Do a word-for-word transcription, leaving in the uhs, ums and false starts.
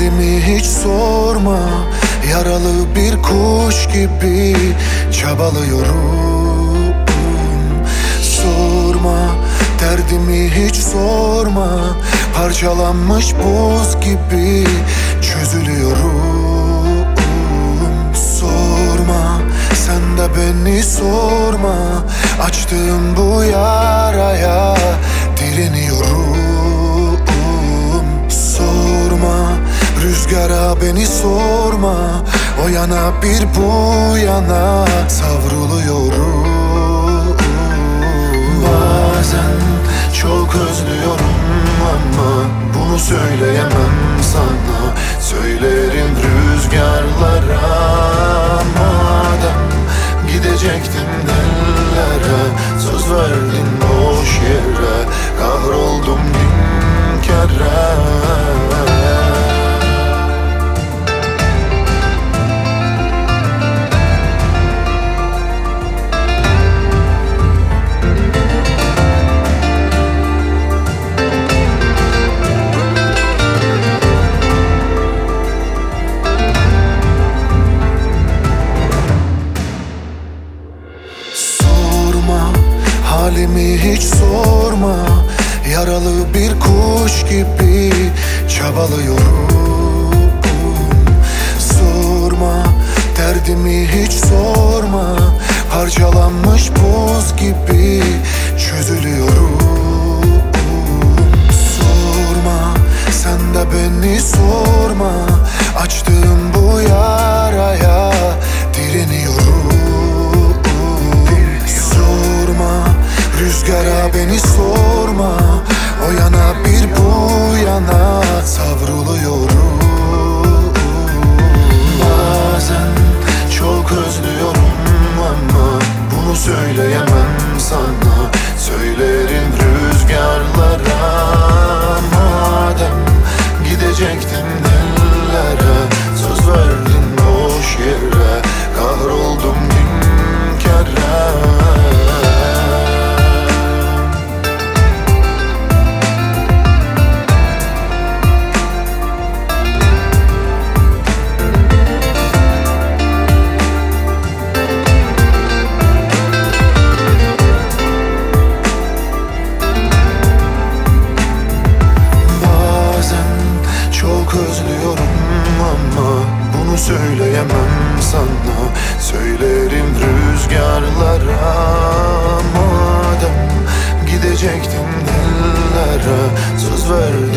Halimi hiç sorma, yaralı bir kuş gibi çabalıyorum. Sorma, derdimi hiç sorma, parçalanmış buz gibi çözülüyorum. Sorma, sen de beni sorma, açtığım bu yaraya direniyorum. Sorma, rüzgara beni sorma, o yana bir bu yana savruluyorum. Bazen çok özlüyorum ama bunu söyleyemem sana. Söylerim rüzgarlara, madem gidecektin dellere, söz verdin boş yere, kahroldum bin kere. Halimi hiç sorma, yaralı bir kuş gibi çabalıyorum. Sorma, derdimi hiç sorma, parçalanmış buz gibi çözülüyorum. Sorma, sen de beni sorma, açtığım bu yaraya direniyorum. Rüzgara beni sorma, o yana bir bu yana savruluyorum. Bazen çok özlüyorum ama bunu söyleyemem sana. Söylerim rüzgarlara, madem gidecektin dellere, söz verdin boş yere, kahroldum bin kere. Özlüyorum ama bunu söyleyemem sana. Söylerim rüzgarlara, madem gidecektin dellere, söz ver